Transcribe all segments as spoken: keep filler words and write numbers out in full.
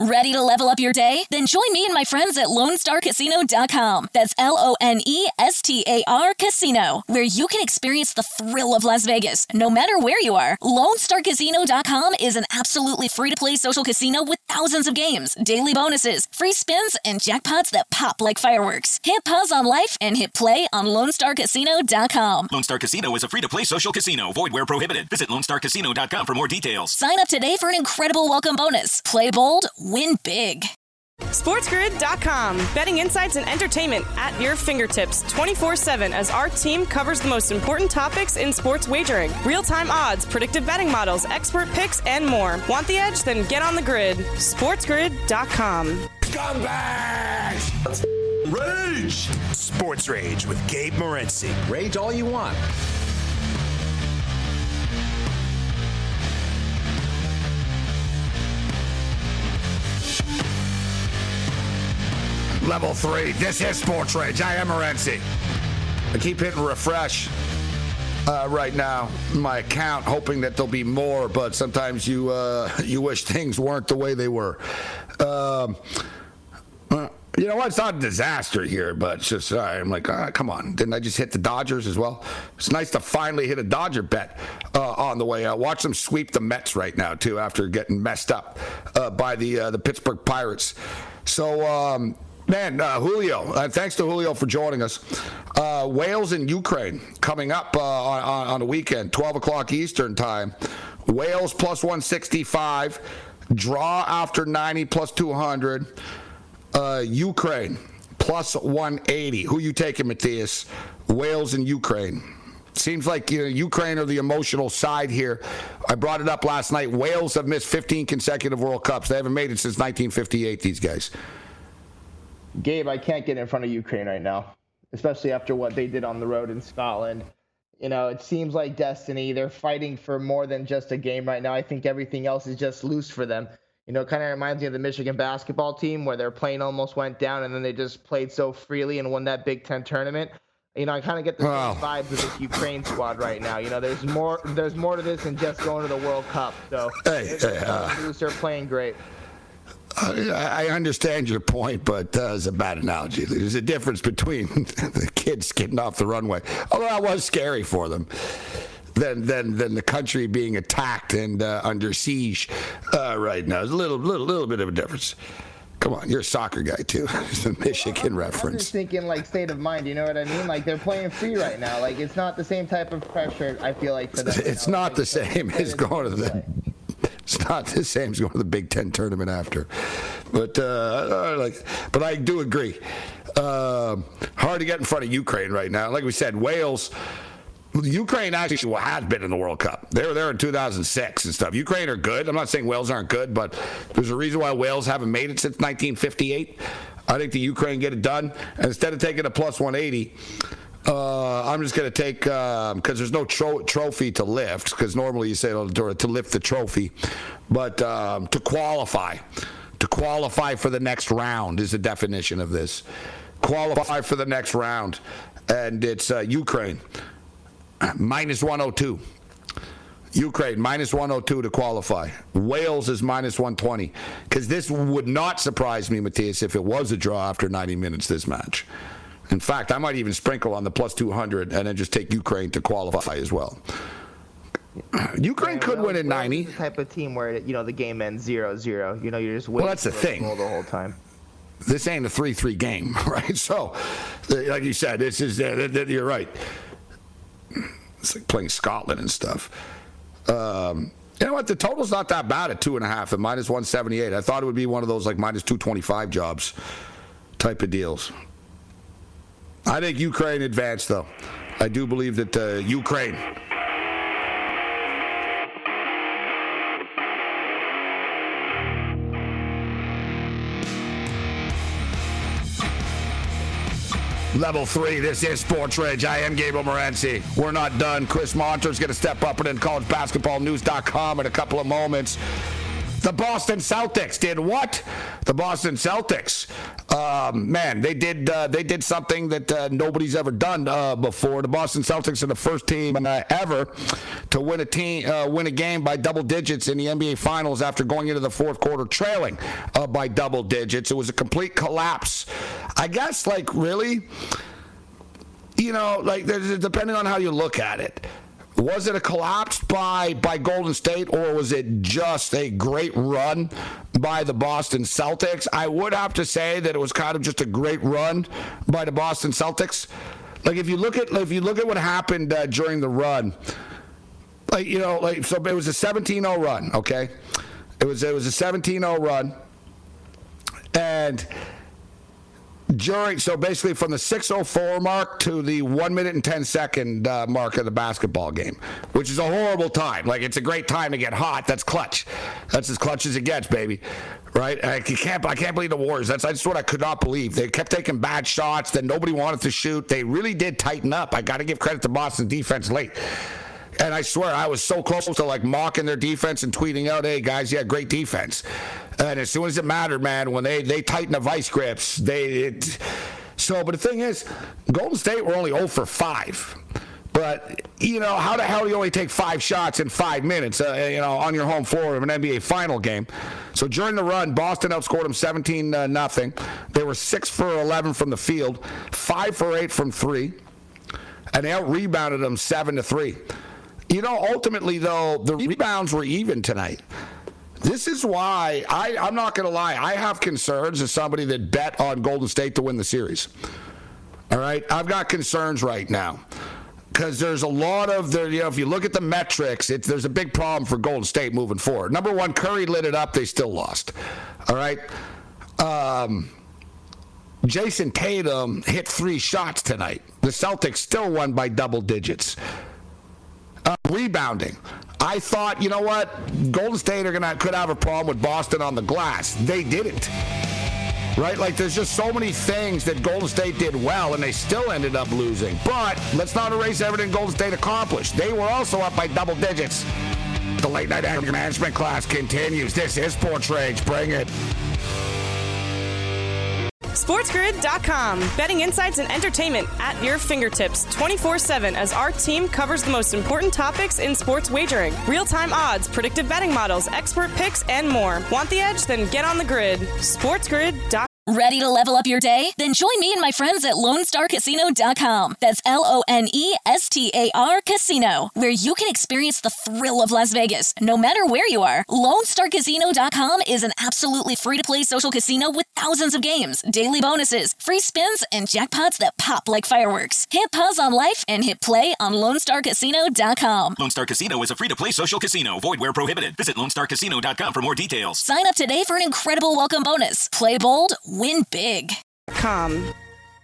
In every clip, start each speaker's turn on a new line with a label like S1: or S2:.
S1: Ready to level up your day? Then join me and my friends at Lone Star Casino dot com. That's L O N E S T A R Casino, where you can experience the thrill of Las Vegas, no matter where you are. Lone Star Casino dot com is an absolutely free-to-play social casino with thousands of games, daily bonuses, free spins, and jackpots that pop like fireworks. Hit pause on life and hit play on Lone Star Casino dot com.
S2: Lone Star Casino is a free-to-play social casino. Void where prohibited. Visit Lone Star Casino dot com for more details.
S1: Sign up today for an incredible welcome bonus. Play bold, win big.
S3: SportsGrid dot com. Betting insights and entertainment at your fingertips twenty-four seven as our team covers the most important topics in sports wagering. Real-time odds, predictive betting models, expert picks, and more. Want the edge? Then get on the grid. SportsGrid dot com.
S4: Scumbags! Rage! Sports Rage with Gabe Morency.
S5: Rage all you want.
S6: Level three. This is Sports Rage. I am Morency. I keep hitting refresh uh, right now in my account, hoping that there'll be more. But sometimes you uh, you wish things weren't the way they were. Um, uh, you know what? It's not a disaster here, but it's just, uh, I'm like, uh, come on. Didn't I just hit the Dodgers as well? It's nice to finally hit a Dodger bet uh, on the way out. Watch them sweep the Mets right now, too, after getting messed up uh, by the uh, the Pittsburgh Pirates. So, um, man, uh, Julio, uh, thanks to Julio for joining us. Uh, Wales and Ukraine coming up uh, on, on the weekend, twelve o'clock Eastern time. Wales plus one sixty-five, draw after ninety plus two hundred. Uh, Ukraine plus one eighty. Who you taking, Matthias? Wales and Ukraine. Seems like, you know, Ukraine are the emotional side here. I brought it up last night. Wales have missed fifteen consecutive World Cups. They haven't made it since nineteen fifty-eight, these guys.
S7: Gabe, I can't get in front of Ukraine right now, especially after what they did on the road in Scotland. You know, it seems like destiny. They're fighting for more than just a game right now. I think everything else is just loose for them. You know, it kind of reminds me of the Michigan basketball team where their plane almost went down and then they just played so freely and won that Big Ten tournament. You know, I kind of get the
S6: wow.
S7: same vibes with this Ukraine squad right now. You know, there's more there's more to this than just going to the World Cup. So,
S6: hey, hey, uh,
S7: they're playing great.
S6: Uh, I understand your point, but uh, it's a bad analogy. There's a difference between the kids getting off the runway, although that was scary for them, than than, than the country being attacked and uh, under siege uh, right now. There's a little, little, little bit of a difference. Come on, you're a soccer guy, too. It's a Michigan
S7: well, I'm,
S6: reference.
S7: I'm just thinking, like, state of mind, you know what I mean? Like, they're playing free right now. Like, it's not the same type of pressure, I feel like, for them.
S6: It's you know? not like, the same as going to the... It's not the same as going to the Big Ten tournament after. But, uh, like, but I do agree. Uh, hard to get in front of Ukraine right now. Like we said, Wales... Ukraine actually has been in the World Cup. They were there in two thousand six and stuff. Ukraine are good. I'm not saying Wales aren't good, but there's a reason why Wales haven't made it since nineteen fifty-eight. I think the Ukraine get it done. And instead of taking a plus one eighty, uh, I'm just going to take, because um, there's no tro- trophy to lift, because normally you say to, to lift the trophy, but um, to qualify. To qualify for the next round is the definition of this. Qualify for the next round. And it's uh, Ukraine. Minus one oh two. Ukraine, minus one oh two to qualify. Wales is minus one twenty. Because this would not surprise me, Matthias, if it was a draw after ninety minutes, this match. In fact, I might even sprinkle on the plus two hundred and then just take Ukraine to qualify as well. Ukraine yeah, could
S7: Wales,
S6: win at
S7: Wales
S6: ninety.
S7: Is the type of team where, you know, the game ends zero zero. You know, you're just waiting
S6: well, that's the
S7: for
S6: thing.
S7: the goal the whole time.
S6: This ain't a three three game, right? So, like you said, this is, uh, you're right. It's like playing Scotland and stuff. Um, you know what? The total's not that bad at two and a half at minus one seventy-eight. I thought it would be one of those like minus two twenty-five jobs type of deals. I think Ukraine advanced, though. I do believe that uh, Ukraine. Level three, this is Sports Rage. I am Gabriel Morency. We're not done. Chris Monter's going to step up and in college basketball news dot com in a couple of moments. The Boston Celtics did what? The Boston Celtics, um, man, they did uh, they did something that uh, nobody's ever done uh, before. The Boston Celtics are the first team uh, ever to win a team uh, win a game by double digits in the N B A Finals after going into the fourth quarter trailing uh, by double digits. It was a complete collapse. I guess, like, really, you know, like, depending on how you look at it. Was it a collapse by, by Golden State, or was it just a great run by the Boston Celtics? I would have to say that it was kind of just a great run by the Boston Celtics. Like, if you look at if you look at what happened uh, during the run, like, you know, like, so it was a seventeen oh run, okay? It was it was a seventeen oh run, and during, so basically from the six oh four mark to the one minute and ten second uh, mark of the basketball game, which is a horrible time. Like, it's a great time to get hot. That's clutch. That's as clutch as it gets, baby. Right? I can't, I can't believe the Warriors. That's, that's what I could not believe. They kept taking bad shots that nobody wanted to shoot. They really did tighten up. I got to give credit to Boston defense late. And I swear, I was so close to, like, mocking their defense and tweeting out, hey, guys, yeah, great defense. And as soon as it mattered, man, when they, they tighten the vice grips, they it, so, but the thing is, Golden State were only oh for five. But, you know, how the hell do you only take five shots in five minutes, uh, you know, on your home floor of an N B A final game? So during the run, Boston outscored them seventeen nothing. They were six for eleven from the field, five for eight from three, and they out-rebounded them seven to three. You know, ultimately, though, the rebounds were even tonight. This is why, I, I'm not going to lie, I have concerns as somebody that bet on Golden State to win the series. All right? I've got concerns right now. Because there's a lot of, the, you know, if you look at the metrics, it's, there's a big problem for Golden State moving forward. Number one, Curry lit it up. They still lost. All right? Um, Jason Tatum hit three shots tonight. The Celtics still won by double digits. Uh, rebounding. I thought, you know what, Golden State are gonna could have a problem with Boston on the glass. They didn't. Right? Like, there's just so many things that Golden State did well, and they still ended up losing. But let's not erase everything Golden State accomplished. They were also up by double digits. The late night anger management class continues. This is Sports Rage. Bring it.
S3: SportsGrid dot com. Betting insights and entertainment at your fingertips twenty-four seven as our team covers the most important topics in sports wagering. Real-time odds, predictive betting models, expert picks, and more. Want the edge? Then get on the grid. SportsGrid dot com.
S1: Ready to level up your day? Then join me and my friends at Lone Star Casino dot com. That's L O N E S T A R Casino, where you can experience the thrill of Las Vegas, no matter where you are. Lone Star Casino dot com is an absolutely free-to-play social casino with thousands of games, daily bonuses, free spins, and jackpots that pop like fireworks. Hit pause on life and hit play on Lone Star Casino dot com.
S2: Lone Star Casino is a free-to-play social casino. Void where prohibited. Visit Lone Star Casino dot com for more details.
S1: Sign up today for an incredible welcome bonus. Play bold, win big.
S3: Com.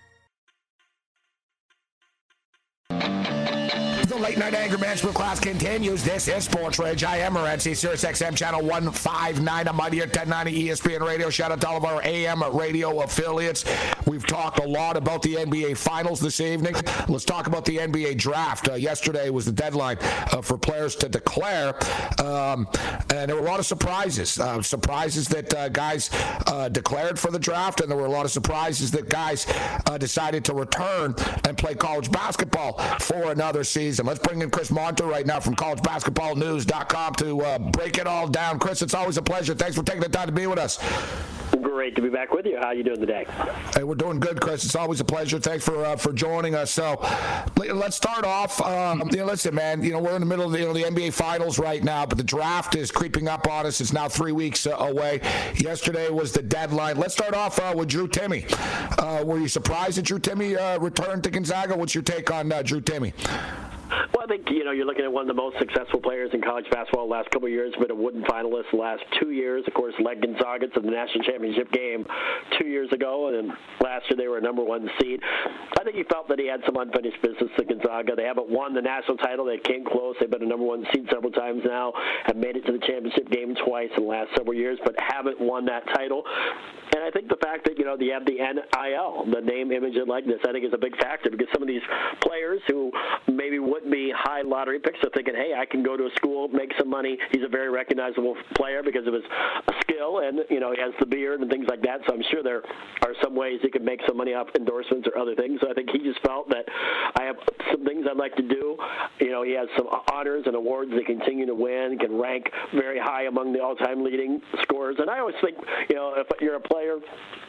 S6: The late night anger management class continues. This is Sports Rage. I am Morency, Sirius X M channel one fifty-nine. I'm out here, ten ninety E S P N Radio. Shout out to all of our A M radio affiliates. We've talked a lot about the N B A Finals this evening. Let's talk about the N B A Draft. Uh, yesterday was the deadline uh, for players to declare, um, and there were a lot of surprises. Uh, surprises that uh, guys uh, declared for the draft, and there were a lot of surprises that guys uh, decided to return and play college basketball for another season. Let's bring in Chris Monter right now from college basketball news dot com to uh, break it all down. Chris, it's always a pleasure. Thanks for taking the time to be with us.
S5: Great to be back with you. How are you doing today?
S6: Hey, we're doing good, Chris. It's always a pleasure. Thanks for uh, for joining us. So let's start off. Um, you know, listen, man. You know, we're in the middle of the, you know, the N B A Finals right now, but the draft is creeping up on us. It's now three weeks uh, away. Yesterday was the deadline. Let's start off uh, with Drew Timme. Uh, were you surprised that Drew Timme uh, returned to Gonzaga? What's your take on uh, Drew Timme?
S5: Well, I think, you know, you're looking at one of the most successful players in college basketball the last couple of years, been a Wooden finalist the last two years. Of course, led Gonzaga to the national championship game two years ago, and then last year they were a number one seed. I think he felt that he had some unfinished business at Gonzaga. They haven't won the national title. They came close. They've been a number one seed several times now, have made it to the championship game twice in the last several years, but haven't won that title. And I think the fact that, you know, they have the N I L, the name, image, and likeness, I think is a big factor, because some of these players who maybe would wouldn't be high lottery picks. So thinking, hey, I can go to a school, make some money. He's a very recognizable player because of his skill, and you know he has the beard and things like that. So I'm sure there are some ways he could make some money off endorsements or other things. So I think he just felt that I have some things I'd like to do. You know, he has some honors and awards they continue to win, can rank very high among the all-time leading scorers. And I always think, you know, if you're a player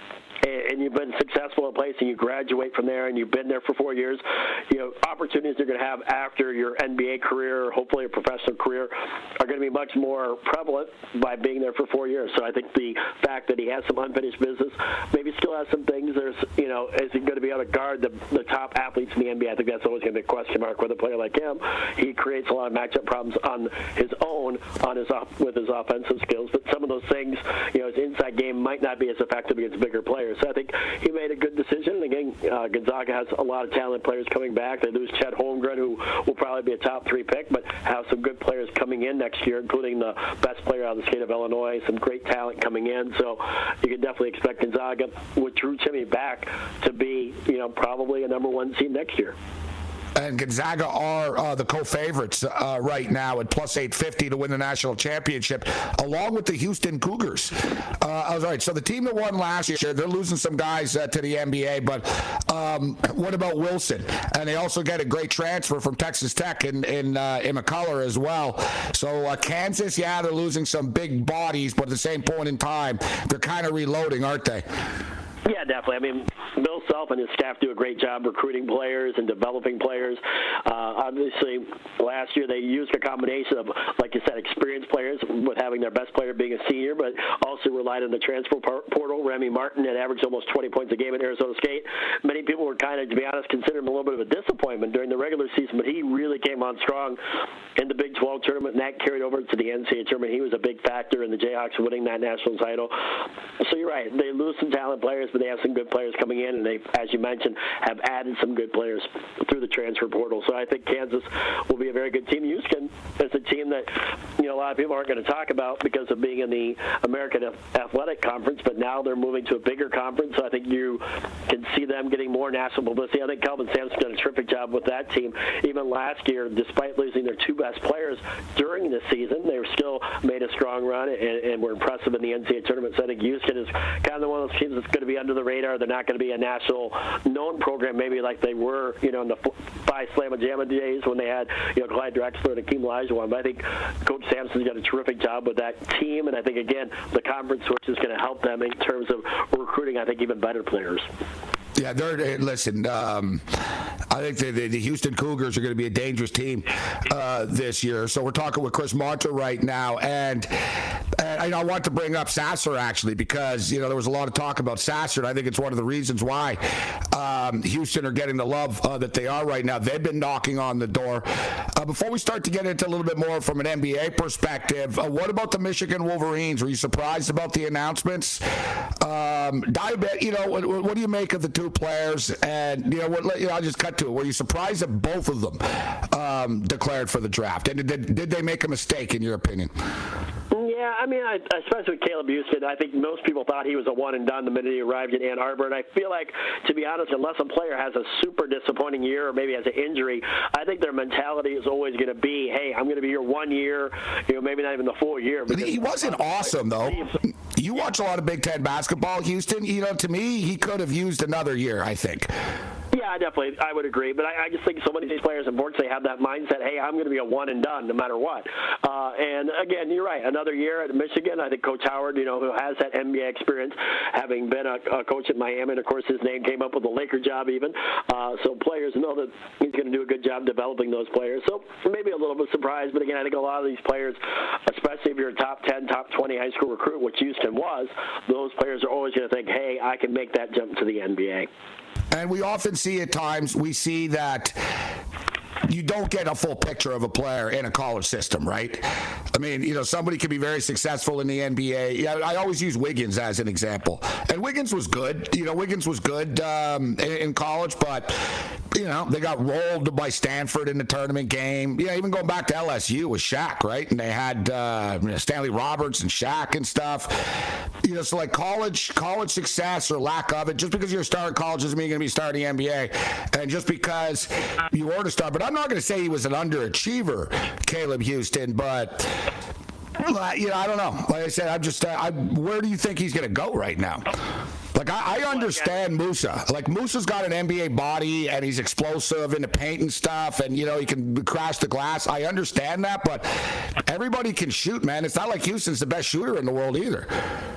S5: and you've been successful in a place and you graduate from there and you've been there for four years, you know, opportunities you're going to have after your N B A career, or hopefully a professional career, are going to be much more prevalent by being there for four years. So I think the fact that he has some unfinished business, maybe still has some things, there's, you know, is he going to be able to guard the, the top athletes in the N B A? I think that's always going to be a question mark with a player like him. He creates a lot of matchup problems on his own on his with his offensive skills, but some of those things, you know, his inside game might not be as effective against bigger players. So I think he made a good decision. And again, uh, Gonzaga has a lot of talented players coming back. They lose Chet Holmgren, who will probably be a top three pick, but have some good players coming in next year, including the best player out of the state of Illinois, some great talent coming in. So you can definitely expect Gonzaga, with Drew Timme back, to be, you know, probably a number one seed next year.
S6: And Gonzaga are uh, the co-favorites uh, right now at plus eight fifty to win the national championship, along with the Houston Cougars. Uh, all right, so the team that won last year, they're losing some guys uh, to the N B A, but um, what about Wilson? And they also get a great transfer from Texas Tech in, in, uh, in McCullough as well. So uh, Kansas, yeah, they're losing some big bodies, but at the same point in time, they're kind of reloading, aren't they?
S5: Yeah, definitely. I mean, Bill Self and his staff do a great job recruiting players and developing players. Uh, obviously, last year they used a combination of, like you said, experienced players with having their best player being a senior, but also relied on the transfer portal. Remy Martin had averaged almost twenty points a game at Arizona State. Many people were kind of, to be honest, considering him a little bit of a disappointment during the regular season, but he really came on strong in the Big twelve tournament, and that carried over to the N C double A tournament. He was a big factor in the Jayhawks winning that national title. So you're right. They lose some talent players, but they have some good players coming in, and they, as you mentioned, have added some good players through the transfer portal. So I think Kansas will be a very good team. Houston is a team that, you know, a lot of people aren't going to talk about because of being in the American Athletic Conference, but now they're moving to a bigger conference, so I think you can see them getting more national publicity. I think Kelvin Sampson's done a terrific job with that team. Even last year, despite losing their two best players during the season, they still made a strong run and, and were impressive in the N C double A tournament. So I think Houston is kind of one of those teams that's going to be under the radar. They're not going to be a national known program, maybe like they were, you know, in the Phi Slamma Jamma days when they had, you know, Clyde Drexler and Akeem Olajuwon. But I think Coach Sampson's got a terrific job with that team, and I think, again, the conference switch is going to help them in terms of recruiting, I think, even better players.
S6: Yeah, they're listen. Um, I think the, the, the Houston Cougars are going to be a dangerous team uh, this year. So we're talking with Chris Marter right now, and, and I want to bring up Sasser actually because you know there was a lot of talk about Sasser, and I think it's one of the reasons why um, Houston are getting the love uh, that they are right now. They've been knocking on the door. Uh, before we start to get into a little bit more from an N B A perspective, uh, what about the Michigan Wolverines? Were you surprised about the announcements? Um, Diabet, you know, what, what do you make of the two players? And you know what? You know, I'll just cut to it. Were you surprised that both of them um, declared for the draft? And did, did they make a mistake, in your opinion?
S5: Yeah, I mean, I, especially with Caleb Houston, I think most people thought he was a one and done the minute he arrived in Ann Arbor. And I feel like, to be honest, unless a player has a super disappointing year or maybe has an injury, I think their mentality is always going to be, hey, I'm going to be here one year, you know, maybe not even the full year.
S6: He wasn't awesome, though. You watch a lot of Big Ten basketball, Houston. You know, to me, he could have used another year, I think.
S5: Yeah, definitely. I would agree. But I, I just think so many of these players, unfortunately, have that mindset, hey, I'm going to be a one and done no matter what. Uh, and, again, you're right. Another year at Michigan. I think Coach Howard, you know, who has that N B A experience, having been a, a coach at Miami, and, of course, his name came up with the Laker job even. Uh, so players know that he's going to do a good job developing those players. So maybe a little bit surprised. But, again, I think a lot of these players, especially if you're a top ten, top twenty high school recruit, which Houston was, those players are always going to think, hey, I can make that jump to the N B A.
S6: And we often see at times, we see that you don't get a full picture of a player in a college system, right? I mean, you know, somebody can be very successful in the N B A. Yeah, I always use Wiggins as an example. And Wiggins was good. You know, Wiggins was good um, in, in college, but, you know, they got rolled by Stanford in the tournament game. Yeah, even going back to L S U with Shaq, right? And they had uh, you know, Stanley Roberts and Shaq and stuff. You know, so like college college success or lack of it, just because you're a star in college doesn't mean you're going to be starting the N B A. And just because you were to start, but I'm not going to say he was an underachiever, Caleb Houston, but you know, I don't know. Like I said, I'm just, uh, I, where do you think he's going to go right now? Like, I, I understand Musa. Like, Musa's got an N B A body, and he's explosive in the paint and stuff, and, you know, he can crash the glass. I understand that, but everybody can shoot, man. It's not like Houston's the best shooter in the world either.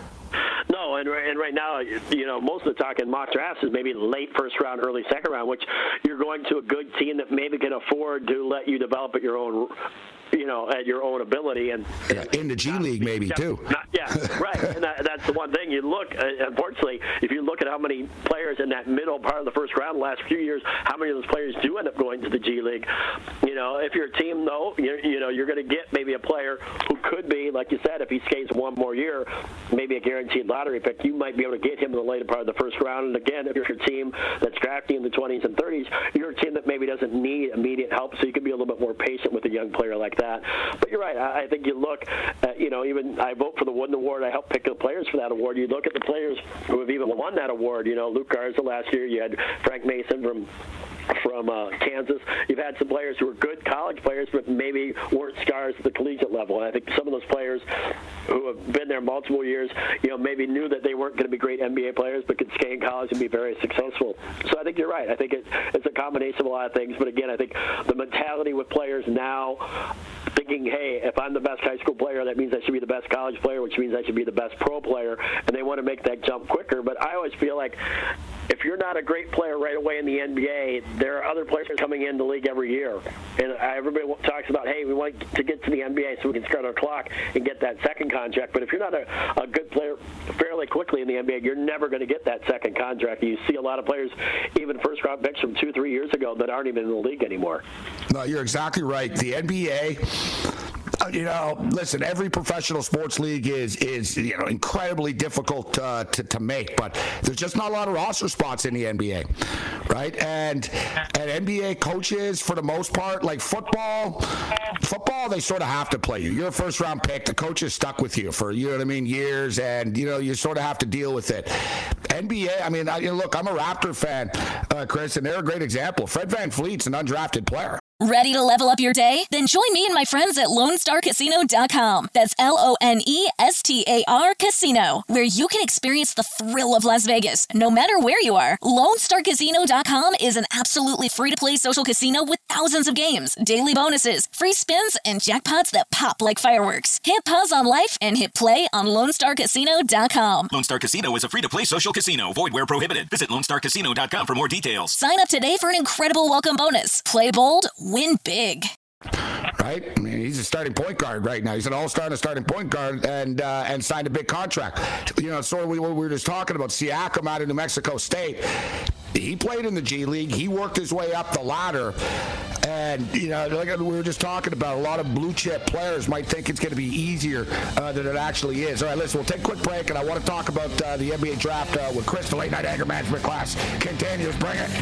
S5: No, and, and right now, you know, most of the talk in mock drafts is maybe late first round, early second round, which you're going to a good team that maybe can afford to let you develop at your own, you know, at your own ability. And
S6: yeah, in the G League maybe too.
S5: Not, yeah, right. And that, that's the one thing you look, uh, unfortunately, if you look at how many players in that middle part of the first round the last few years, how many of those players do end up going to the G League? You know, if you're a team, though, you, you know, you're going to get maybe a player who could be, like you said, if he skates one more year, maybe a guaranteed lottery pick. You might be able to get him in the later part of the first round. And again, if you're a team that's drafting in the twenties and thirties, you're a team that maybe doesn't need immediate help, so you can be a little bit more patient with a young player like that. But you're right. I, I think you look at, you know, even I vote for the Wooden Award. I help pick the players for that award. You look at the players who have even won that award. You know, Luke Garza last year. You had Frank Mason from from uh, Kansas. You've had some players who were good college players, but maybe weren't stars at the collegiate level. And I think some of those players who have been there multiple years, you know, maybe knew that they weren't going to be great N B A players, but could stay in college and be very successful. So I think you're right. I think it, it's a combination of a lot of things. But again, I think the mentality with players now thinking, hey, if I'm the best high school player, that means I should be the best college player, which means I should be the best pro player, and they want to make that jump quicker. But I always feel like if you're not a great player right away in the N B A, there are other players coming in the league every year. And everybody talks about, hey, we want to get to the N B A so we can start our clock and get that second contract. But if you're not a, a good player fairly quickly in the N B A, you're never going to get that second contract. You see a lot of players, even first-round picks from two, three years ago, that aren't even in the league anymore.
S6: No, you're exactly right. The N B A... You know, listen, every professional sports league is, is you know, incredibly difficult uh, to, to make, but there's just not a lot of roster spots in the N B A, right? And and N B A coaches, for the most part, like football, football, they sort of have to play you. You're a first-round pick. The coach is stuck with you for, you know what I mean, years, and, you know, you sort of have to deal with it. N B A, I mean, I, you know, look, I'm a Raptor fan, uh, Chris, and they're a great example. Fred VanVleet's an undrafted player.
S1: Ready to level up your day? Then join me and my friends at Lone Star Casino dot com. That's L O N E S T A R Casino, where you can experience the thrill of Las Vegas, no matter where you are. Lone Star Casino dot com is an absolutely free-to-play social casino with thousands of games, daily bonuses, free spins, and jackpots that pop like fireworks. Hit pause on life and hit play on Lone Star Casino dot com.
S2: Lone Star Casino is a free-to-play social casino. Void where prohibited. Visit Lone Star Casino dot com for more details.
S1: Sign up today for an incredible welcome bonus. Play bold, win big.
S6: Right? I mean, he's a starting point guard right now. He's an all-star and a starting point guard, and uh, and signed a big contract. You know, sort of we, we were just talking about Siakam out of New Mexico State. He played in the G League. He worked his way up the ladder. And, you know, like we were just talking about, a lot of blue-chip players might think it's going to be easier uh, than it actually is. All right, listen, we'll take a quick break, and I want to talk about uh, the N B A draft uh, with Chris, the late-night anger management class. Continues. Bring it.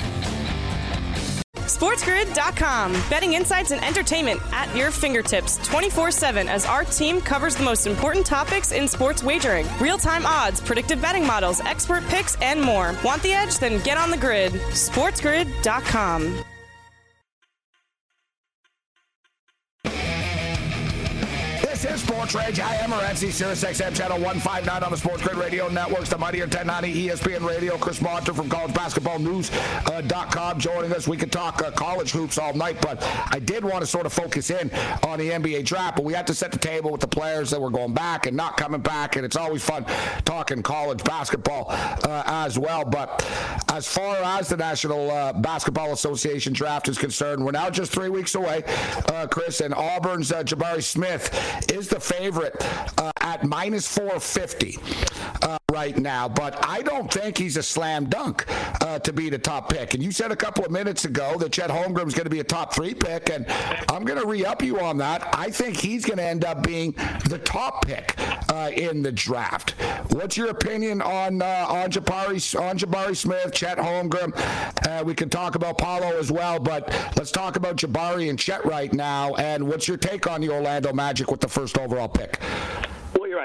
S3: SportsGrid dot com. Betting insights and entertainment at your fingertips twenty-four seven as our team covers the most important topics in sports wagering. Real-time odds, predictive betting models, expert picks, and more. Want the edge? Then get on the grid. SportsGrid dot com.
S6: This is Sports Rage. I am Morency, Sirius X M Channel one fifty-nine on the Sports Grid Radio Networks, the mightier ten ninety E S P N Radio. Chris Monter from college basketball news dot com joining us. We could talk uh, college hoops all night, but I did want to sort of focus in on the N B A draft, but we had to set the table with the players that were going back and not coming back, and it's always fun talking college basketball uh, as well. But as far as the National uh, Basketball Association draft is concerned, we're now just three weeks away, uh, Chris, and Auburn's uh, Jabari Smith is the favorite uh, at minus four fifty uh, right now, but I don't think he's a slam dunk uh, to be the top pick. And you said a couple of minutes ago that Chet Holmgren's going to be a top three pick, and I'm going to re-up you on that. I think he's going to end up being the top pick uh, in the draft. What's your opinion on uh, on Jabari on Jabari Smith, Chet Holmgren? Uh, we can talk about Paolo as well, but let's talk about Jabari and Chet right now. And what's your take on the Orlando Magic with the first overall pick?
S5: Well, you're right.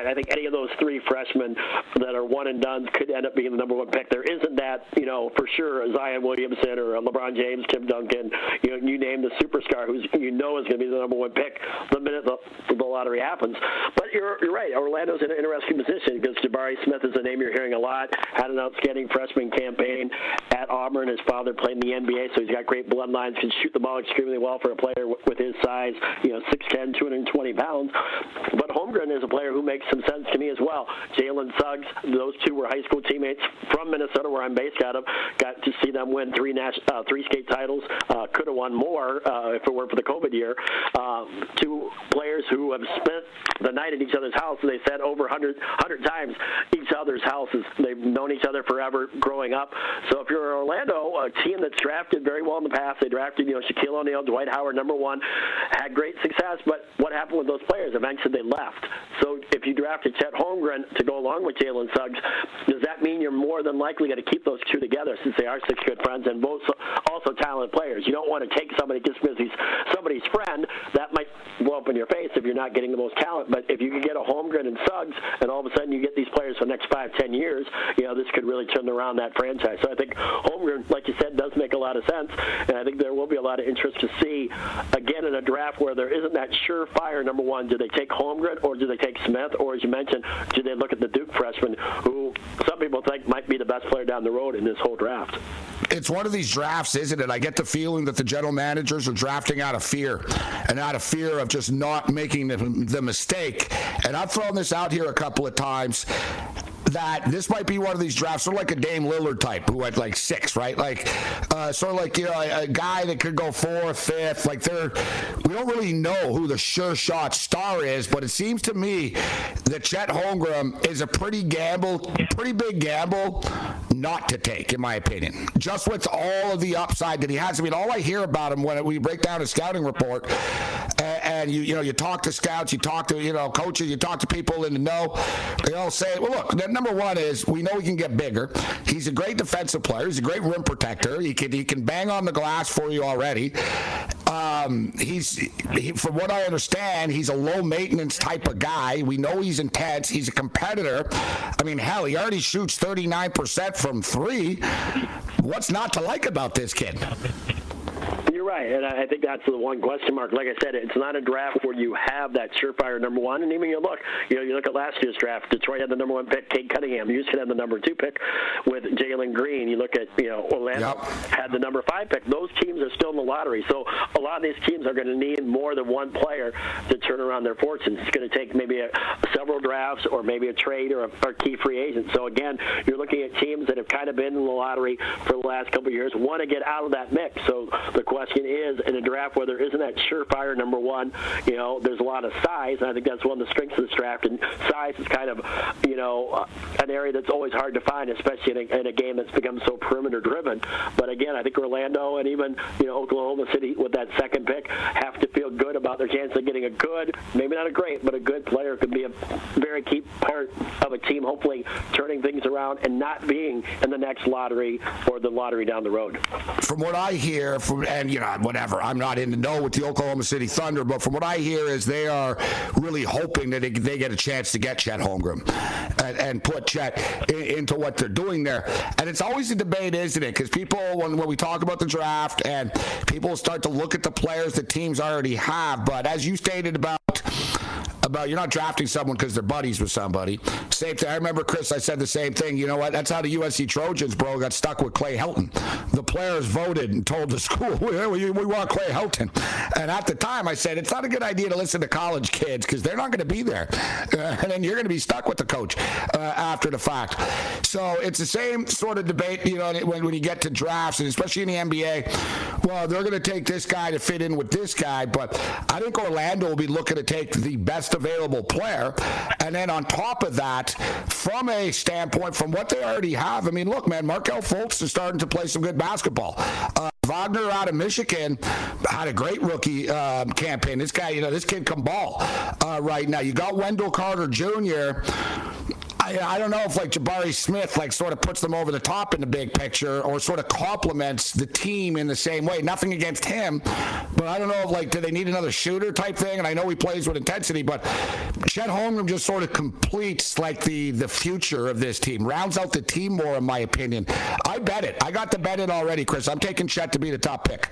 S5: right. I think any of those three freshmen that are one and done could end up being the number one pick. There isn't that, you know, for sure, Zion Williamson or LeBron James, Tim Duncan, you know, you name the superstar who's you know is going to be the number one pick the minute the, the lottery happens. But you're, you're right. Orlando's in an interesting position because Jabari Smith is a name you're hearing a lot. Had an outstanding freshman campaign at Auburn. His father played in the N B A, so he's got great bloodlines, can shoot the ball extremely well for a player with his size, you know, six ten, two hundred twenty pounds. But Holmgren is a player who makes some sense to me as well. Jalen Suggs, those two were high school teammates from Minnesota, where I'm based out of. Got to see them win three national, uh, three state titles. Uh, could have won more uh, if it weren't for the COVID year. Uh, two players who have spent the night at each other's house, and they said over one hundred, one hundred times each other's houses. They've known each other forever growing up. So if you're Orlando, a team that's drafted very well in the past, they drafted, you know, Shaquille O'Neal, Dwight Howard, number one, had great success, but what happened with those players? Eventually they left. So if you drafted Chet Holmgren to go along with Jalen Suggs, does that mean you're more than likely going to keep those two together since they are such good friends and both also talented players? You don't want to take somebody just because he's somebody's friend. That might blow up in your face if you're not getting the most talent. But if you can get a Holmgren and Suggs, and all of a sudden you get these players for the next five, ten years, you know, this could really turn around that franchise. So I think Holmgren, like you said, does make a lot of sense, and I think there will be a lot of interest to see, again, in a draft where there isn't that surefire number one. Do they take Holmgren or do they take Smith? Or, as you mentioned, do they look at the Duke freshman, who some people think might be the best player down the road in this whole draft?
S6: It's one of these drafts, isn't it? I get the feeling that the general managers are drafting out of fear and out of fear of just not making the, the mistake. And I've thrown this out here a couple of times, that this might be one of these drafts, sort of like a Dame Lillard type who had like six, right? Like uh, sort of like, you know, a, a guy that could go fourth, fifth. Like they're, we don't really know who the sure shot star is, but it seems to me that Chet Holmgren is a pretty gamble, pretty big gamble not to take, in my opinion. Just with all of the upside that he has. I mean, all I hear about him when we break down his scouting report, and, and you you know, you talk to scouts, you talk to, you know, coaches, you talk to people in the know, they all say, well, look, the number one is we know he can get bigger. He's a great defensive player. He's a great rim protector. He can he can bang on the glass for you already. Um, he's he, from what I understand, he's a low maintenance type of guy. We know he's intense. He's a competitor. I mean, hell, he already shoots thirty-nine percent from three. What's not to like about this kid?
S5: You're right, and I think that's the one question mark. Like I said, it's not a draft where you have that surefire number one. And even you look, you know, you look at last year's draft. Detroit had the number one pick. Cade Cunningham. Houston had the number two pick with Jalen Green. You look at, you know, Orlando yep. had the number five pick. Those teams are still in the lottery. So a lot of these teams are going to need more than one player to turn around their fortunes. It's going to take maybe a, several drafts or maybe a trade or a or key free agent. So again, you're looking at teams that have kind of been in the lottery for the last couple of years, want to get out of that mix. So the question is, in a draft where there isn't that surefire number one, you know, there's a lot of size, and I think that's one of the strengths of this draft. And size is kind of, you know, uh, an area that's always hard to find, especially in a, in a game that's become so perimeter-driven. But again, I think Orlando and even, you know, Oklahoma City with that second pick have to feel good about their chance of getting a good, maybe not a great, but a good player could be a very key part of a team, hopefully turning things around and not being in the next lottery or the lottery down the road.
S6: From what I hear, from and, you know, whatever, I'm not in the know with the Oklahoma City Thunder, but from what I hear is they are really hoping that they, they get a chance to get Chet Holmgren and, and put Chet in, into what they're doing there. And it's always a debate, isn't it? Because people, when, when we talk about the draft, and people start to look at the players that teams already have, but as you stated about about you're not drafting someone because they're buddies with somebody. Same thing. I remember, Chris, I said the same thing. You know what? That's how the U S C Trojans, bro, got stuck with Clay Helton. The players voted and told the school, we, we want Clay Helton. And at the time, I said, it's not a good idea to listen to college kids because they're not going to be there. Uh, and then you're going to be stuck with the coach uh, after the fact. So it's the same sort of debate, you know, when, when you get to drafts, and especially in the N B A. Well, they're going to take this guy to fit in with this guy. But I think Orlando will be looking to take the best available player. And then on top of that, from a standpoint, from what they already have, I mean, look, man, Markelle Fultz is starting to play some good basketball. Uh, Wagner out of Michigan had a great rookie um, campaign. This guy, you know, this kid can ball uh, right now. You got Wendell Carter Junior I, I don't know if like Jabari Smith like sort of puts them over the top in the big picture or sort of complements the team in the same way. Nothing against him, but I don't know if like do they need another shooter type thing? And I know he plays with intensity, but Chet Holmgren just sort of completes like the the future of this team, rounds out the team more, in my opinion. I bet it. I got the bet in already, Chris. I'm taking Chet to be the top pick.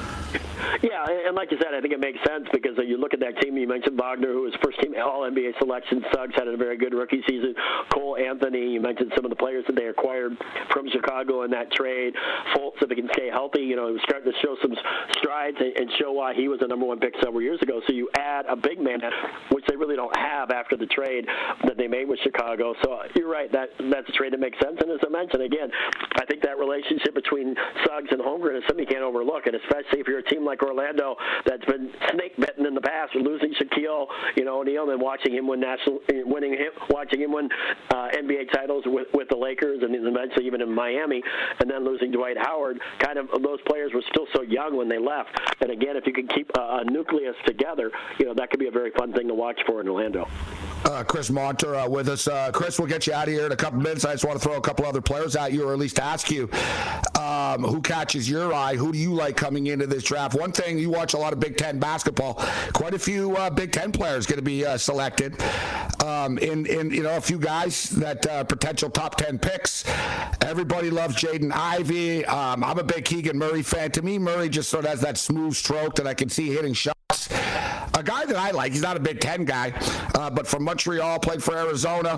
S5: Yeah, and like you said, I think it makes sense because you look at that team. You mentioned Wagner, who was first-team All N B A selection. Suggs had a very good rookie season. Cole Anthony, you mentioned some of the players that they acquired from Chicago in that trade. Fultz, if he can stay healthy, you know, he was starting to show some strides and show why he was a number one pick several years ago. So you add a big man, which they really don't have after the trade that they made with Chicago. So you're right, that that's a trade that makes sense. And as I mentioned, again, I think that relationship between Suggs and Holmgren is something you can't overlook, and especially if you're a team like Orlando that's been snake bitten in the past, losing Shaquille, you know, O'Neal, and watching him win national, winning him, watching him win uh, N B A titles with, with the Lakers, and eventually even in Miami, and then losing Dwight Howard. Kind of those players were still so young when they left. And again, if you could keep a, a nucleus together, you know, that could be a very fun thing to watch for in Orlando.
S6: Uh, Chris Monter uh, with us. Uh, Chris, we'll get you out of here in a couple minutes. I just want to throw a couple other players at you, or at least ask you um, who catches your eye. Who do you like coming into this draft? One thing, you watch a lot of Big Ten basketball. Quite a few uh, Big Ten players going to be uh, selected. Um, in, in you know a few guys that uh, potential top ten picks. Everybody loves Jaden Ivey. Um, I'm a big Keegan Murray fan. To me, Murray just sort of has that smooth stroke that I can see hitting shots. A guy that I like, he's not a Big Ten guy, uh, but from Montreal, played for Arizona,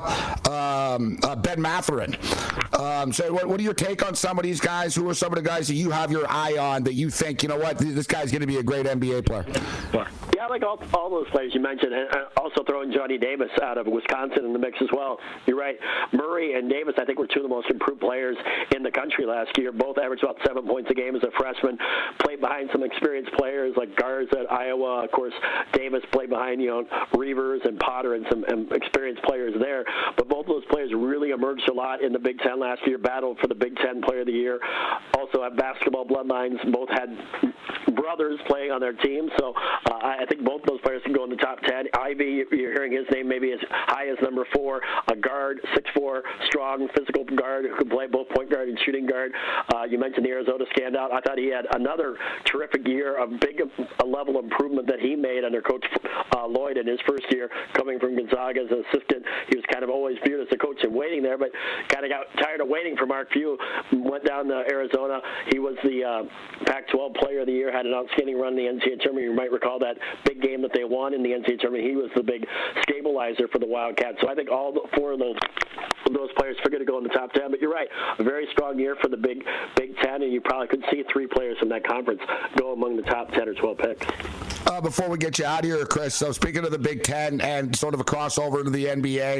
S6: um, uh, Ben Mathurin. Um, so what, what are your take on some of these guys? Who are some of the guys that you have your eye on that you think, you know what, this guy's going to be a great N B A player?
S5: Yeah, I like all, all those players you mentioned, and also throwing Johnny Davis out of Wisconsin in the mix as well. You're right. Murray and Davis, I think, were two of the most improved players in the country last year. Both averaged about seven points a game as a freshman. Played behind some experienced players like Garza at Iowa. Of course, Davis played behind, you know, Reavers and Potter and some and experienced players there. But both of those players really emerged a lot in the Big Ten last year, battled for the Big Ten Player of the Year. Also have basketball bloodlines. Both had brothers playing on their team. So uh, I think both those players can go in the top ten. Ivy, you're hearing his name maybe as high as number four. A guard, six foot four, strong, physical guard who can play both point guard and shooting guard. Uh, you mentioned the Arizona standout. I thought he had another terrific year, a big a level of improvement that he made under Coach uh, Lloyd in his first year coming from Gonzaga as an assistant. He was kind of always viewed as a coach in waiting there, but kind of got tired of waiting for Mark Few. Went down to Arizona. He was the uh, Pac twelve Player of the Year, had an outstanding run in the N C double A tournament. You might recall that big game that they won in the N C double A tournament. He was the big stabilizer for the Wildcats. So I think all four of those those players figure to go in the top ten. But you're right, a very strong year for the Big Big Ten, and you probably could see three players from that conference go among the top ten or twelve picks.
S6: Uh, before we get you out of here, Chris, so speaking of the Big Ten and sort of a crossover into the N B A,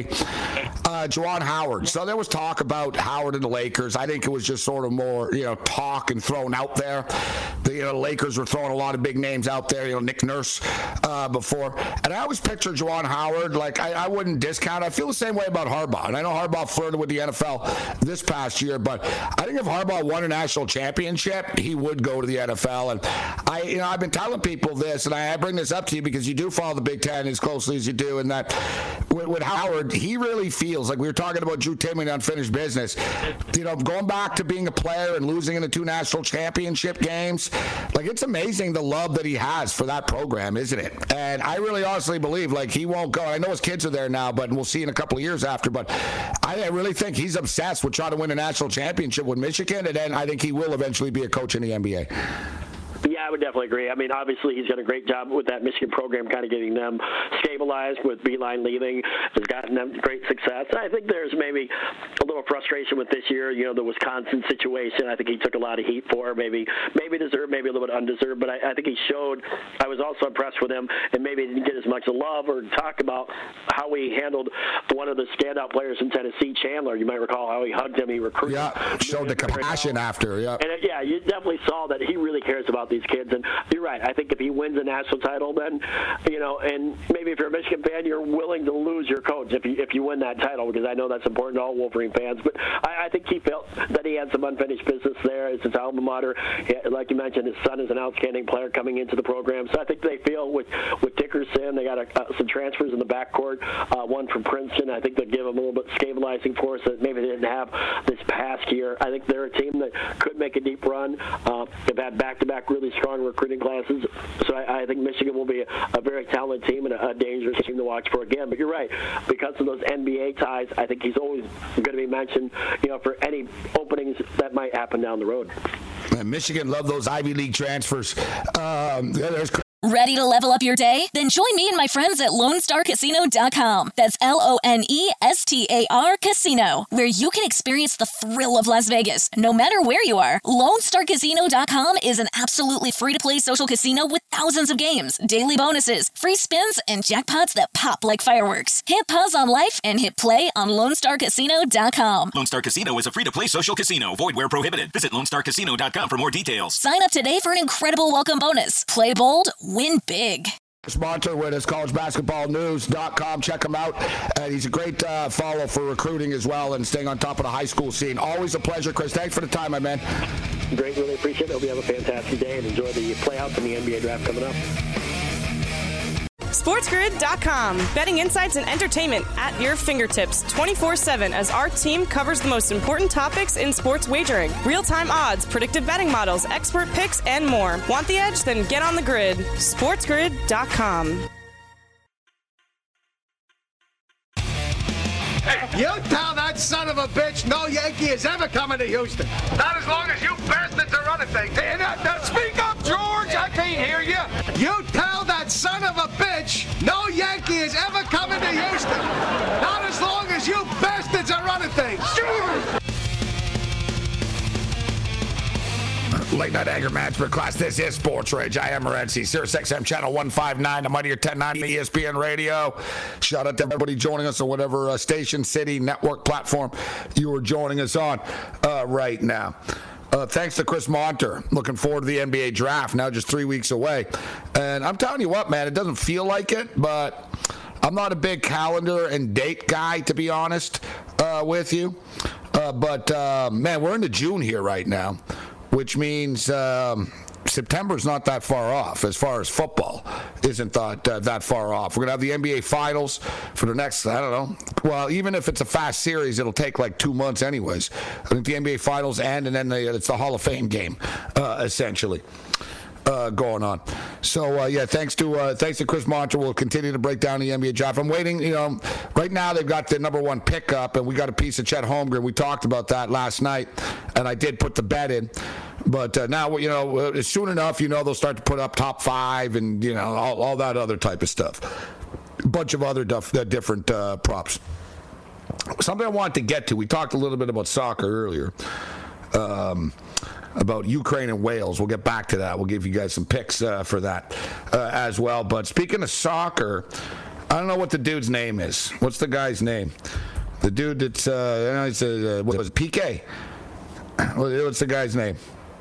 S6: uh, Juwan Howard. So there was talk about Howard and the Lakers. I think it was just sort of more, you know, talk and thrown out there. The you know, Lakers were throwing a lot of big names out there, you know, Nick Nurse uh, before. And I always picture Juwan Howard, like, I, I wouldn't discount. I feel the same way about Harbaugh. And I know Harbaugh flirted with the N F L this past year, but I think if Harbaugh won a national championship, he would go to the N F L. And I, you know, I've been telling people this, and I bring this up to you because you do follow the Big Ten as closely as you do, and that with, with Howard, he really feels like we were talking about Drew Timme and unfinished business. You know, going back to being a player and losing in the two national championship games, like it's amazing the love that he has for that program, isn't it? And I really honestly believe like he won't go. I know his kids are there now, but we'll see in a couple of years after. But I, I really think he's obsessed with trying to win a national championship with Michigan, and then I think he will eventually be a coach in the N B A.
S5: Yeah, I would definitely agree. I mean, obviously, he's done a great job with that Michigan program, kind of getting them stabilized with Beeline leaving, has gotten them great success. I think there's maybe a little frustration with this year, you know, the Wisconsin situation. I think he took a lot of heat for, maybe maybe deserved, maybe a little bit undeserved, but I, I think he showed, I was also impressed with him, and maybe didn't get as much love or talk about how he handled one of the standout players in Tennessee, Chandler. You might recall how he hugged him, he recruited him.
S6: Yeah, showed the compassion after, yeah.
S5: And, it, yeah, you definitely saw that he really cares about these kids. And you're right. I think if he wins a national title, then, you know, and maybe if you're a Michigan fan, you're willing to lose your coach if you if you win that title, because I know that's important to all Wolverine fans. But I, I think he felt that he had had some unfinished business there. It's his alma mater. Like you mentioned, his son is an outstanding player coming into the program. So I think they feel with, with Dickerson, they got a, uh, some transfers in the backcourt, uh, one from Princeton. I think they'll give them a little bit stabilizing force that maybe they didn't have this past year. I think they're a team that could make a deep run. Uh, they've had back-to-back really strong recruiting classes. So I, I think Michigan will be a, a very talented team and a, a dangerous team to watch for again. But you're right. Because of those N B A ties, I think he's always going to be mentioned, you know, for any openings that might happen down the road.
S6: And Michigan love those Ivy League transfers. Um, there's
S1: Ready to level up your day? Then join me and my friends at Lone Star Casino dot com. That's L O N E S T A R Casino, where you can experience the thrill of Las Vegas, no matter where you are. Lone Star Casino dot com is an absolutely free-to-play social casino with thousands of games, daily bonuses, free spins, and jackpots that pop like fireworks. Hit pause on life and hit play on Lone Star Casino dot com.
S2: Lone Star Casino is a free-to-play social casino. Void where prohibited. Visit Lone Star Casino dot com for more details.
S1: Sign up today for an incredible welcome bonus. Play bold, win big.
S6: Sponsor with us, college basketball news dot com. Check him out. And he's a great uh, follow for recruiting as well and staying on top of the high school scene. Always a pleasure, Chris. Thanks for the time, my man.
S5: Great. Really appreciate it. Hope you have a fantastic day and enjoy the playouts in the N B A draft coming up.
S3: SportsGrid dot com. Betting insights and entertainment at your fingertips twenty-four seven as our team covers the most important topics in sports wagering. Real-time odds, predictive betting models, expert picks, and more. Want the edge? Then get on the grid. SportsGrid dot com.
S8: You tell that son of a bitch no Yankee is ever coming to Houston. Not as long as you bastards are running things. Hey, now, now speak up, George. I can't hear you. You tell that son of a bitch no Yankee is ever coming to Houston. Not as long as you bastards are running things.
S6: Late Night Anger Management class. This is Sports Rage. I am Morency. Sirius X M channel one fifty-nine. I'm on your ten ninety E S P N radio. Shout out to everybody joining us on whatever uh, station, city, network platform you are joining us on uh, right now. Uh, thanks to Chris Monter. Looking forward to the N B A draft. Now just three weeks away. And I'm telling you what, man, it doesn't feel like it, but I'm not a big calendar and date guy, to be honest uh, with you. Uh, but, uh, man, we're into June here right now, which means um, September's not that far off as far as football isn't that, uh, that far off. We're going to have the N B A Finals for the next, I don't know, well, even if it's a fast series, it'll take like two months anyways. I think the N B A Finals end, and then the, it's the Hall of Fame game, uh, essentially. Uh, going on. So, uh, yeah, thanks to uh, thanks to Chris Monter. We'll continue to break down the N B A draft. I'm waiting, you know, right now they've got the number one pick up, and we got a piece of Chet Holmgren. We talked about that last night, and I did put the bet in. But uh, now, you know, uh, soon enough, you know, they'll start to put up top five and, you know, all, all that other type of stuff. A bunch of other duff, uh, different uh, props. Something I wanted to get to. We talked a little bit about soccer earlier. Um... about Ukraine and Wales. We'll get back to that. We'll give you guys some picks uh, for that uh, as well. But speaking of soccer, I don't know what the dude's name is. What's the guy's name? The dude that's, uh, you know, he's a, uh, what was it, P K? What's the guy's name?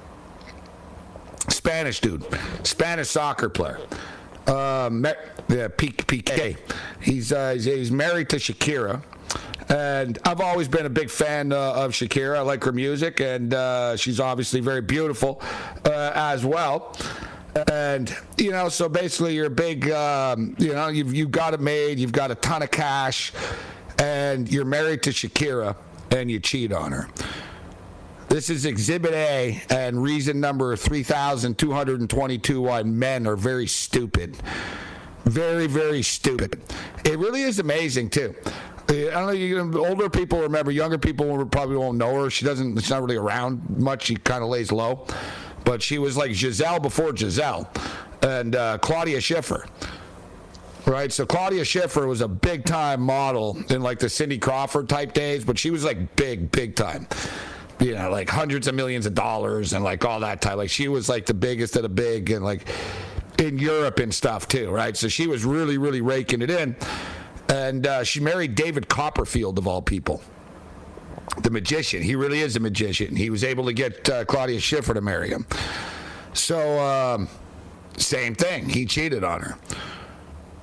S6: Spanish dude. Spanish soccer player. Uh, yeah, P K. He's, uh, he's, he's married to Shakira. And I've always been a big fan uh, of Shakira. I like her music, and uh, she's obviously very beautiful uh, as well. And, you know, so basically you're a big, um, you know, you've, you've got it made, you've got a ton of cash, and you're married to Shakira, and you cheat on her. This is Exhibit A, and reason number three thousand two hundred twenty-two why men are very stupid. Very, very stupid. It really is amazing, too. I don't know, you, older people remember, younger people probably won't know her. She doesn't, she's not really around much. She kind of lays low. But she was like Giselle before Giselle and uh, Claudia Schiffer. Right? So Claudia Schiffer was a big-time model in like the Cindy Crawford type days, but she was like big, big time. You know, like hundreds of millions of dollars and like all that type. Like she was like the biggest of the big and like in Europe and stuff too, right? So she was really, really raking it in. And uh, she married David Copperfield, of all people. The magician. He really is a magician. He was able to get uh, Claudia Schiffer to marry him. So, um, same thing. He cheated on her.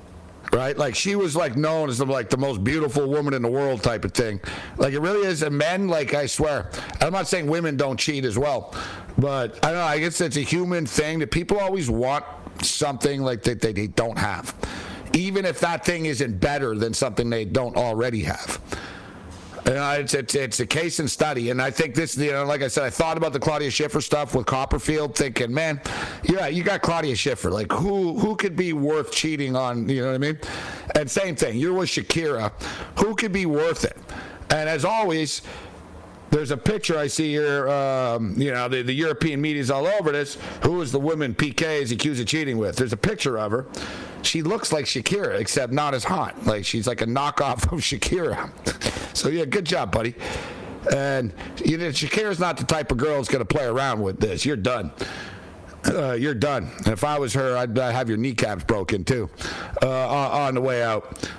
S6: right? Like she was like known as the, like the most beautiful woman in the world type of thing. Like it really is. And men, like I swear, I'm not saying women don't cheat as well, but I don't know. I guess it's a human thing that people always want something like that they, they don't have, even if that thing isn't better than something they don't already have. You know, it's, it's it's a case and study, and I think this, you know, like I said, I thought about the Claudia Schiffer stuff with Copperfield, thinking, man, yeah, you got Claudia Schiffer, like who who could be worth cheating on? You know what I mean? And same thing, you're with Shakira, who could be worth it? And as always, there's a picture I see here. Um, you know, the, the European media's all over this. Who is the woman P K is accused of cheating with? There's a picture of her. She looks like Shakira, except not as hot. Like she's like a knockoff of Shakira. So yeah, good job, buddy. And you know, Shakira's not the type of girl that's going to play around with this. You're done. Uh, you're done. And if I was her, I'd, I'd have your kneecaps broken too uh, on, on the way out.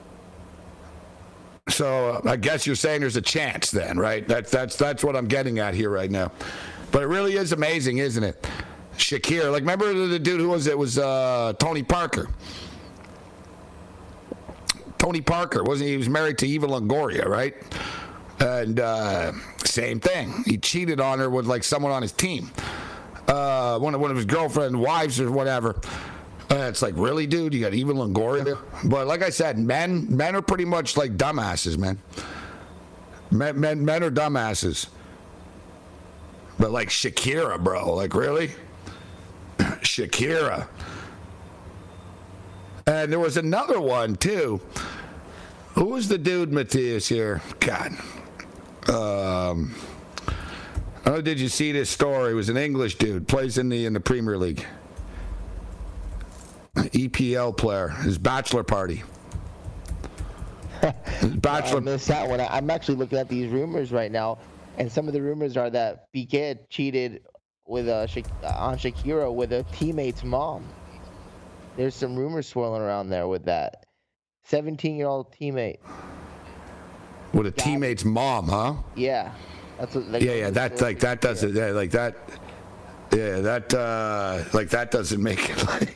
S6: So uh, I guess you're saying there's a chance then, right? That's that's that's what I'm getting at here right now. But it really is amazing, isn't it? Shakira, like remember the dude who was it? Was uh, Tony Parker? Tony Parker, wasn't he? He was married to Eva Longoria, right? And uh, same thing. He cheated on her with like someone on his team, uh, one of one of his girlfriend, wives, or whatever. Uh, it's like, really, dude? You got Eva Longoria? But like I said, men men are pretty much like dumbasses, man. Men men, men are dumbasses. But like Shakira, bro, like really? Shakira. And there was another one too. Who was the dude, Matthias, here? God. Um, oh, did you see this story? It was an English dude, plays in the in the Premier League. E P L player. His bachelor party. His bachelor.
S7: I missed that one. I'm actually looking at these rumors right now, and some of the rumors are that Piqué cheated with a on Shakira with a teammate's mom. There's some rumors swirling around there with that seventeen-year-old teammate.
S6: With a Got teammate's it. mom, huh?
S7: Yeah, that's what. Like,
S6: yeah, yeah, that like that doesn't yeah, like that. Yeah, that uh, like that doesn't make it like.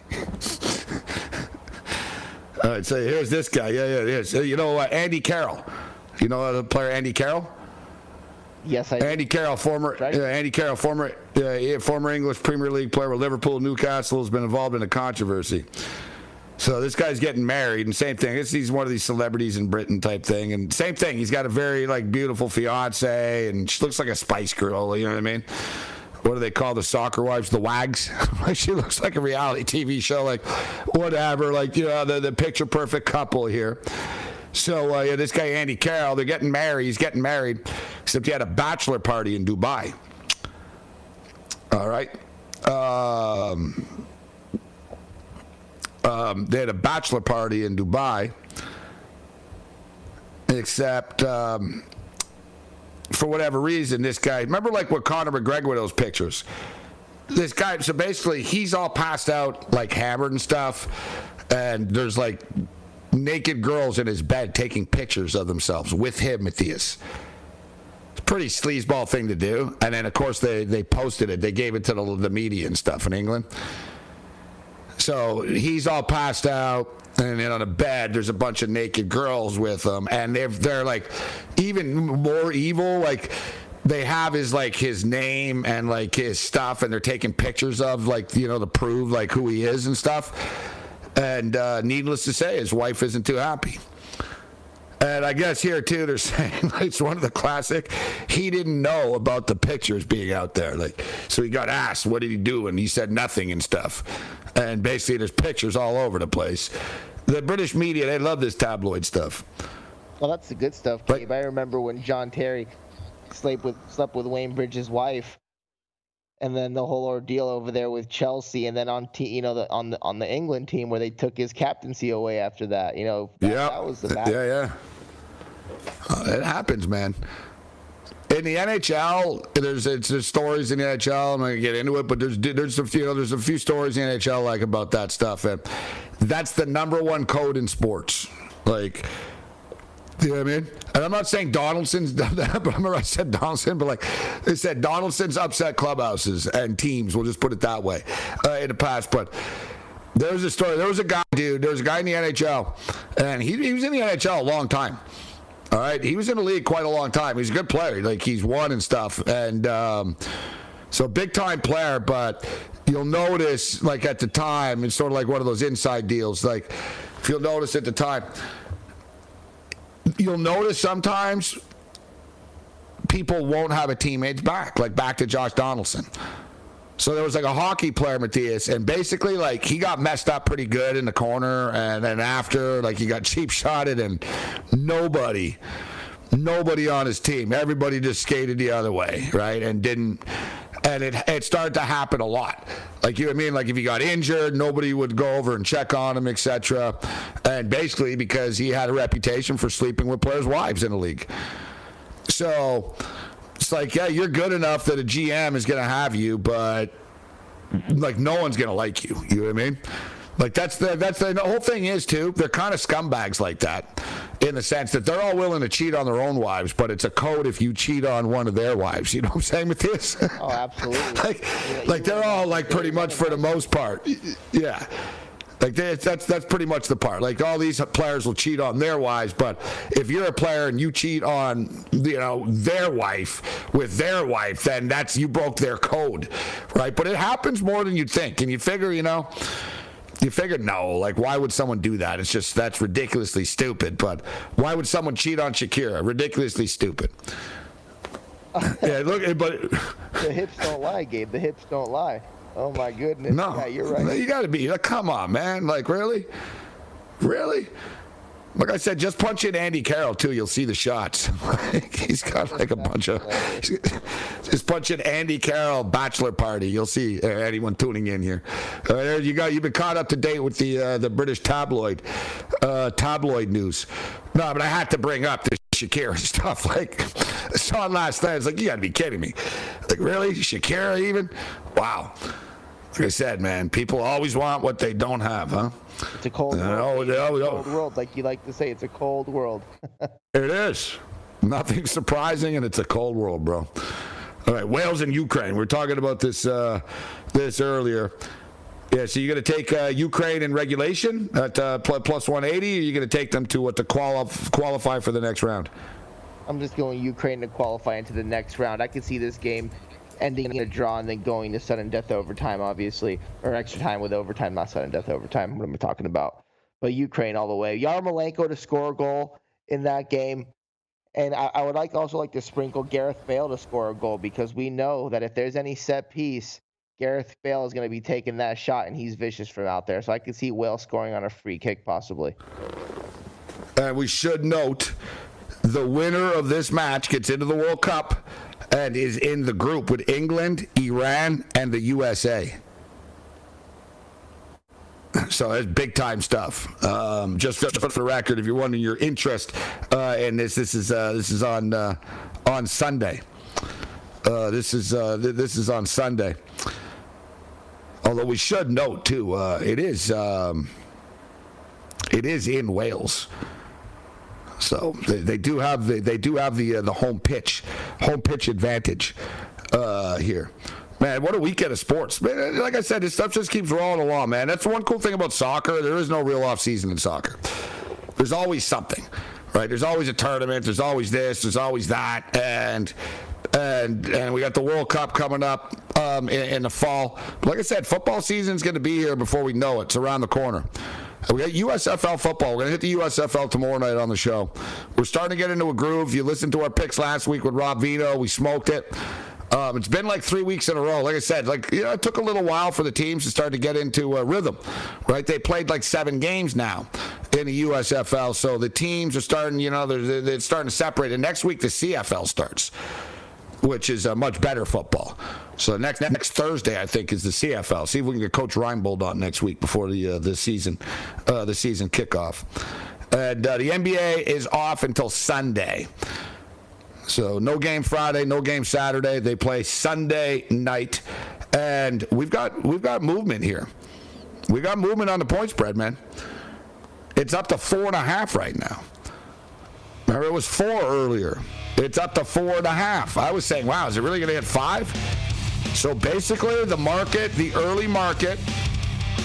S6: All right, so here's this guy. Yeah, yeah, yeah. So, you know, uh, Andy Carroll. You know the player Andy Carroll?
S7: Yes, I.
S6: Andy do. Carroll, former uh, Andy Carroll, former uh, former English Premier League player with Liverpool, Newcastle, has been involved in a controversy. So this guy's getting married, and same thing. It's, he's one of these celebrities in Britain type thing, and same thing. He's got a very like beautiful fiance, and she looks like a Spice Girl. You know what I mean? What do they call the soccer wives? The wags. She looks like a reality T V show, like whatever. Like, you know, the the picture perfect couple here. So uh, yeah, this guy Andy Carroll, they're getting married. He's getting married, except he had a bachelor party in Dubai. All right. Um, um, they had a bachelor party in Dubai, except um, for whatever reason, this guy. Remember, like what Conor McGregor with those pictures. This guy. So basically, he's all passed out, like hammered and stuff, and there's like naked girls in his bed taking pictures of themselves with him, Matthias. It's a pretty sleazeball thing to do. And then, of course, they, they posted it. They gave it to the, the media and stuff in England. So he's all passed out, and then on a bed, there's a bunch of naked girls with him. And they're, they're like, even more evil, like, they have his, like, his name and, like, his stuff, and they're taking pictures of, like, you know, to prove, like, who he is and stuff. And uh, needless to say, his wife isn't too happy. And I guess here, too, they're saying, like, it's one of the classic, he didn't know about the pictures being out there. Like, so he got asked, what did he do? And he said nothing and stuff. And basically, there's pictures all over the place. The British media, they love this tabloid stuff.
S7: Well, that's the good stuff, Gabe. I remember when John Terry slept with, slept with Wayne Bridges' wife. And then the whole ordeal over there with Chelsea, and then on te- you know the, on the on the England team where they took his captaincy away after that. You know, that,
S6: yeah,
S7: that was the bad.
S6: Yeah, yeah. Uh, it happens, man. In the N H L, there's it's there's stories in the N H L. I'm not gonna get into it, but there's there's a few you know, there's a few stories in the N H L like about that stuff, and that's the number one code in sports. Like. You know what I mean? And I'm not saying Donaldson's done that, but I remember I said Donaldson, but like they said Donaldson's upset clubhouses and teams, we'll just put it that way, uh, in the past. But There's a story. There was a guy, dude. There was a guy in the N H L, and he, he was in the N H L a long time. All right, he was in the league quite a long time. He's a good player. Like, he's won and stuff, and um, so big time player. But you'll notice, like at the time, it's sort of like one of those inside deals. Like, if you'll notice at the time, you'll notice sometimes people won't have a teammate's back, like back to Josh Donaldson. So there was like a hockey player, Matthias, and basically like he got messed up pretty good in the corner, and then after like he got cheap shotted, and nobody, nobody on his team, everybody just skated the other way, right, and didn't, and it it started to happen a lot. Like, you know what I mean? Like if he got injured, nobody would go over and check on him, et cetera. And basically because he had a reputation for sleeping with players' wives in the league. So it's like, yeah, you're good enough that a G M is going to have you, but like no one's going to like you. You know what I mean? Like that's the that's the, the whole thing is too. They're kind of scumbags like that, in the sense that they're all willing to cheat on their own wives, but it's a code if you cheat on one of their wives. You know what I'm saying with this?
S7: Oh, absolutely.
S6: like,
S7: yeah,
S6: like they're all like pretty much for the most part. Yeah. Like they, that's that's pretty much the part. Like all these players will cheat on their wives, but if you're a player and you cheat on, you know, their wife with their wife, then that's you broke their code, right? But it happens more than you'd think, and you figure, you know, you figure no, like why would someone do that? It's just that's ridiculously stupid. But why would someone cheat on Shakira? Ridiculously stupid. Yeah, look, but
S7: the hips don't lie, Gabe. The hips don't lie. Oh, my goodness.
S6: No.
S7: Yeah, you're right.
S6: You got to be. Like, come on, man. Like, really? Really? Like I said, just punch in Andy Carroll, too. You'll see the shots. He's got like a bunch of... Just punch in Andy Carroll bachelor party. You'll see uh, anyone tuning in here. Uh, there you go. You've been caught up to date with the uh, the British tabloid uh, tabloid news. No, but I had to bring up this Shakira stuff. Like, I saw it last night. It's like, you got to be kidding me. Like, really? Shakira even? Wow. Like I said, man, people always want what they don't have, huh?
S7: It's a cold world.
S6: Oh,
S7: it's a
S6: oh, oh.
S7: cold world, like you like to say. It's a cold world.
S6: It is. Nothing surprising, and it's a cold world, bro. All right, Wales and Ukraine. We were talking about this uh, this earlier. Yeah, so you're going to take uh, Ukraine in regulation at uh, plus one eighty, or you're going to take them to what to quali- qualify for the next round?
S7: I'm just going Ukraine to qualify into the next round. I could see this game ending in a draw and then going to sudden death overtime, obviously, or extra time with overtime, not sudden death overtime. What am I talking about? But Ukraine all the way. Yarmolenko to score a goal in that game, and I, I would like also like to sprinkle Gareth Bale to score a goal, because we know that if there's any set piece, Gareth Bale is going to be taking that shot, and he's vicious from out there. So I could see Wales scoring on a free kick possibly.
S6: And we should note the winner of this match gets into the World Cup and is in the group with England, Iran, and the U S A. So it's big time stuff. Um, just for the record, if you're wondering your interest uh, in this, this is uh, this is on uh, on Sunday. Uh, this is uh, th- this is on Sunday. Although we should note too, uh, it is um, it is in Wales. So they, they do have the they do have the uh, the home pitch home pitch advantage uh, here. Man, what a weekend of sports. Man, like I said, this stuff just keeps rolling along, man. That's one cool thing about soccer. There is no real off season in soccer. There's always something, right? There's always a tournament. There's always this. There's always that, and and and we got the World Cup coming up um, in, in the fall. But like I said, football season's going to be here before we know it. It's around the corner. We got U S F L football. We're going to hit the U S F L tomorrow night on the show. We're starting to get into a groove. You listened to our picks last week with Rob Vino. We smoked it. Um, it's been like three weeks in a row. Like I said, like you know, it took a little while for the teams to start to get into a rhythm, right? They played like seven games now in the U S F L, so the teams are starting, you know, they're, they're starting to separate. And next week the C F L starts, which is a much better football. So next next Thursday, I think, is the C F L. See if we can get Coach Reinbold on next week before the uh, the season uh, the season kickoff. And uh, the N B A is off until Sunday. So no game Friday, no game Saturday. They play Sunday night, and we've got we've got movement here. We got movement on the point spread, man. It's up to four and a half right now. Remember, it was four earlier. It's up to four and a half. I was saying, wow, is it really going to hit five? So basically, the market, the early market,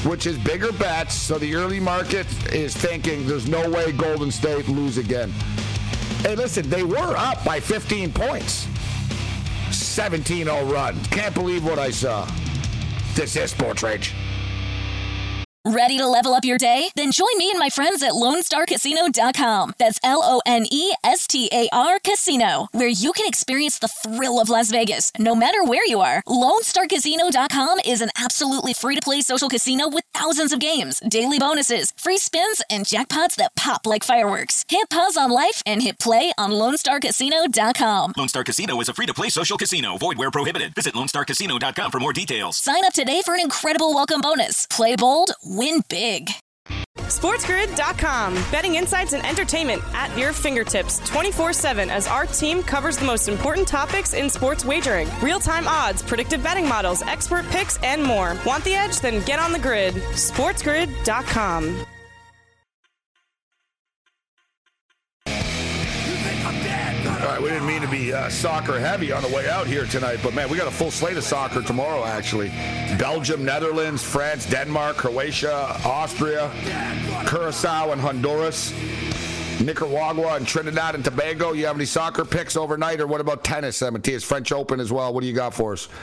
S6: which is bigger bets. So the early market is thinking there's no way Golden State lose again. Hey, listen, they were up by fifteen points. seventeen oh run. Can't believe what I saw. This is Sports Rage.
S1: Ready to level up your day? Then join me and my friends at Lone Star Casino dot com. That's L O N E S T A R Casino, where you can experience the thrill of Las Vegas, no matter where you are. Lone Star Casino dot com is an absolutely free-to-play social casino with thousands of games, daily bonuses, free spins, and jackpots that pop like fireworks. Hit pause on life and hit play on Lone Star Casino dot com.
S2: Lone Star Casino is a free-to-play social casino. Void where prohibited. Visit Lone Star Casino dot com for more details.
S1: Sign up today for an incredible welcome bonus. Play bold, win big.
S3: SportsGrid dot com. Betting insights and entertainment at your fingertips twenty-four seven as our team covers the most important topics in sports wagering. Real-time odds, predictive betting models, expert picks, and more. Want the edge? Then get on the grid. SportsGrid dot com.
S6: All right, we didn't mean to be uh, soccer heavy on the way out here tonight, but man, we got a full slate of soccer tomorrow, actually. Belgium, Netherlands, France, Denmark, Croatia, Austria, Curacao, and Honduras, Nicaragua, and Trinidad and Tobago. You have any soccer picks overnight, or what about tennis, uh, Matthias? French Open as well. What do you got for us?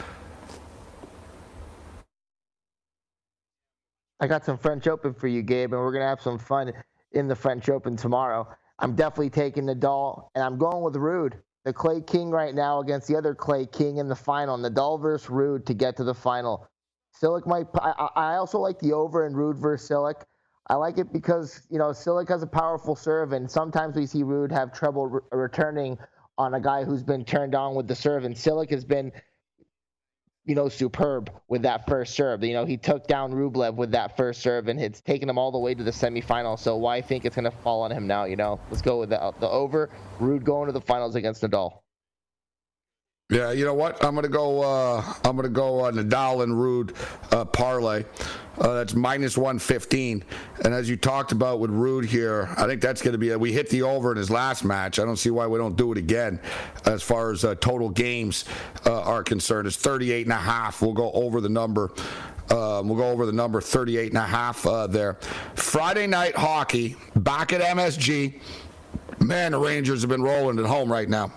S7: I got some French Open for you, Gabe, and we're going to have some fun in the French Open tomorrow. I'm definitely taking Nadal, and I'm going with Ruud, the Clay King right now against the other Clay King in the final. Nadal versus Ruud to get to the final. Cilic might. I, I also like the over in Ruud versus Cilic. I like it because, you know, Cilic has a powerful serve, and sometimes we see Ruud have trouble re- returning on a guy who's been turned on with the serve, and Cilic has been, you know, superb with that first serve. You know, he took down Rublev with that first serve, and it's taken him all the way to the semifinal. So why think it's going to fall on him now? You know, let's go with the, the over. Ruud going to the finals against Nadal.
S6: Yeah, you know what? I'm gonna go. Uh, I'm gonna go uh, Nadal and Ruud uh, parlay. Uh, that's minus one fifteen. And as you talked about with Ruud here, I think that's gonna be. A, we hit the over in his last match. I don't see why we don't do it again. As far as uh, total games uh, are concerned, it's thirty-eight and a half. We'll go over the number. Uh, we'll go over the number thirty-eight and a half uh, there. Friday night hockey back at M S G. Man, the Rangers have been rolling at home right now.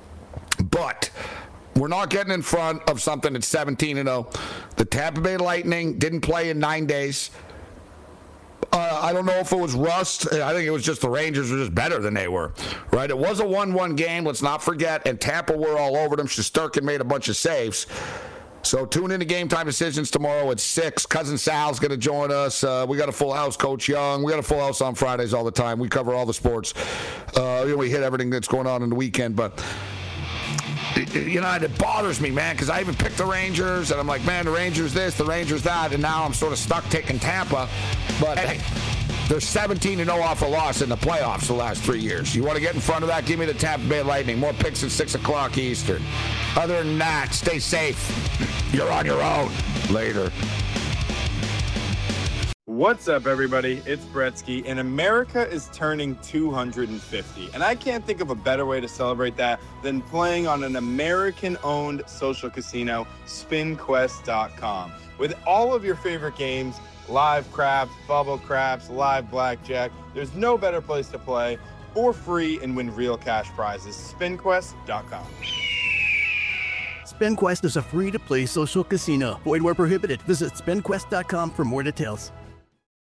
S6: But we're not getting in front of something that's seventeen and oh. The Tampa Bay Lightning didn't play in nine days. Uh, I don't know if it was rust. I think it was just the Rangers were just better than they were, right? It was a one one game, let's not forget, and Tampa were all over them. Shesterkin made a bunch of saves. So tune in to Game Time Decisions tomorrow at six. Cousin Sal's going to join us. Uh, we got a full house, Coach Young. We got a full house on Fridays all the time. We cover all the sports. Uh, you know, we hit everything that's going on in the weekend, but you know, it bothers me, man, because I even picked the Rangers, and I'm like, man, the Rangers this, the Rangers that, and now I'm sort of stuck taking Tampa. But hey, they're seventeen and oh off a loss in the playoffs the last three years. You want to get in front of that? Give me the Tampa Bay Lightning. More picks at six o'clock Eastern. Other than that, stay safe. You're on your own. Later.
S9: What's up, everybody? It's Bretsky, and America is turning two hundred fifty. And I can't think of a better way to celebrate that than playing on an American-owned social casino, spin quest dot com. With all of your favorite games, live craps, bubble craps, live blackjack, there's no better place to play for free and win real cash prizes. spin quest dot com.
S10: SpinQuest is a free-to-play social casino. Void where prohibited. Visit spin quest dot com for more details.